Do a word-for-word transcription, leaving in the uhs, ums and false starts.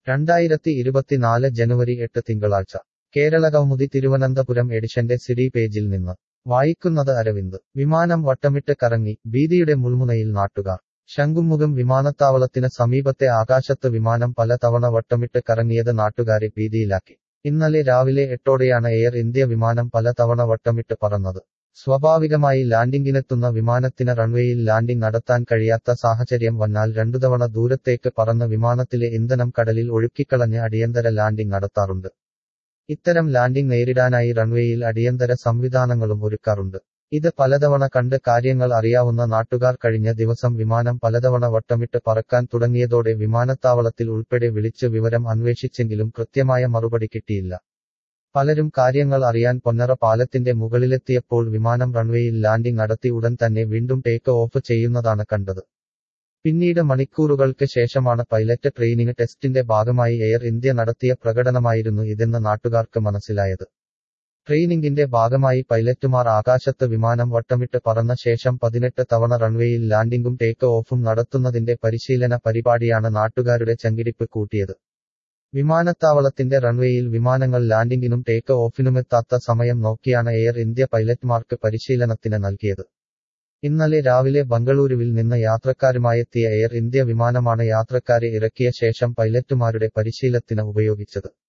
രണ്ടായിരത്തി ഇരുപത്തിനാല് ജനുവരി എട്ട് തിങ്കളാഴ്ച കേരളകൗമുദി തിരുവനന്തപുരം എഡിഷന്റെ സിഡി പേജിൽ നിന്ന് വായിക്കുന്നത് അരവിന്ദ്. വിമാനം വട്ടമിട്ട് കറങ്ങി, ഭീതിയുടെ മുൾമുനയിൽ നാട്ടുകാർ. ശംഖുമുഖം വിമാനത്താവളത്തിന് സമീപത്തെ ആകാശത്ത് വിമാനം പല തവണ വട്ടമിട്ട് കറങ്ങിയത് നാട്ടുകാരെ ഭീതിയിലാക്കി. ഇന്നലെ രാവിലെ എട്ടോടെയാണ് എയർ ഇന്ത്യ വിമാനം പല തവണ വട്ടമിട്ട് പറന്നത്. സ്വാഭാവികമായി ലാൻഡിംഗിനെത്തുന്ന വിമാനത്തിന് റൺവേയിൽ ലാൻഡിംഗ് നടത്താൻ കഴിയാത്ത സാഹചര്യം വന്നാൽ രണ്ടുതവണ ദൂരത്തേക്ക് പറന്ന് വിമാനത്തിലെ ഇന്ധനം കടലിൽ ഒഴുക്കിക്കളഞ്ഞ് അടിയന്തര ലാൻഡിംഗ് നടത്താറുണ്ട്. ഇത്തരം ലാൻഡിംഗ് നേരിടാനായി റൺവേയിൽ അടിയന്തര സംവിധാനങ്ങളും ഒരുക്കാറുണ്ട്. ഇത് പലതവണ കണ്ട് കാര്യങ്ങൾ അറിയാവുന്ന നാട്ടുകാർ കഴിഞ്ഞ ദിവസം വിമാനം പലതവണ വട്ടമിട്ട് പറക്കാൻ തുടങ്ങിയതോടെ വിമാനത്താവളത്തിൽ ഉൾപ്പെടെ വിളിച്ച് വിവരം അന്വേഷിച്ചെങ്കിലും കൃത്യമായ മറുപടി കിട്ടിയില്ല. പലരും കാര്യങ്ങൾ അറിയാൻ പൊന്നറ പാലത്തിന്റെ മുകളിലെത്തിയപ്പോൾ വിമാനം റൺവേയിൽ ലാൻഡിംഗ് നടത്തി ഉടൻ തന്നെ വീണ്ടും ടേക്ക് ഓഫ് ചെയ്യുന്നതാണ് കണ്ടത്. പിന്നീട് മണിക്കൂറുകൾക്ക് ശേഷമാണ് പൈലറ്റ് ട്രെയിനിങ് ടെസ്റ്റിന്റെ ഭാഗമായി എയർ ഇന്ത്യ നടത്തിയ പ്രകടനമായിരുന്നു ഇതെന്ന് നാട്ടുകാർക്ക് മനസ്സിലായത്. ട്രെയിനിങ്ങിന്റെ ഭാഗമായി പൈലറ്റുമാർ ആകാശത്ത് വിമാനം വട്ടമിട്ട് പറന്ന ശേഷം പതിനെട്ട് തവണ റൺവേയിൽ ലാൻഡിംഗും ടേക്ക് ഓഫും നടത്തുന്നതിന്റെ പരിശീലന പരിപാടിയാണ് നാട്ടുകാരുടെ ചങ്കിടിപ്പ് കൂട്ടിയത്. വിമാനത്താവളത്തിന്റെ റൺവേയിൽ വിമാനങ്ങൾ ലാൻഡിംഗിനും ടേക്ക് ഓഫിനുമെത്താത്ത സമയം നോക്കിയാണ് എയർ ഇന്ത്യ പൈലറ്റ്മാർക്ക് പരിശീലനത്തിന് നൽകിയത്. ഇന്നലെ രാവിലെ ബംഗളൂരുവിൽ നിന്ന് യാത്രക്കാരുമായെത്തിയ എയർ ഇന്ത്യ വിമാനമാണ് യാത്രക്കാരെ ഇറക്കിയ ശേഷം പൈലറ്റുമാരുടെ പരിശീലനത്തിന് ഉപയോഗിച്ചത്.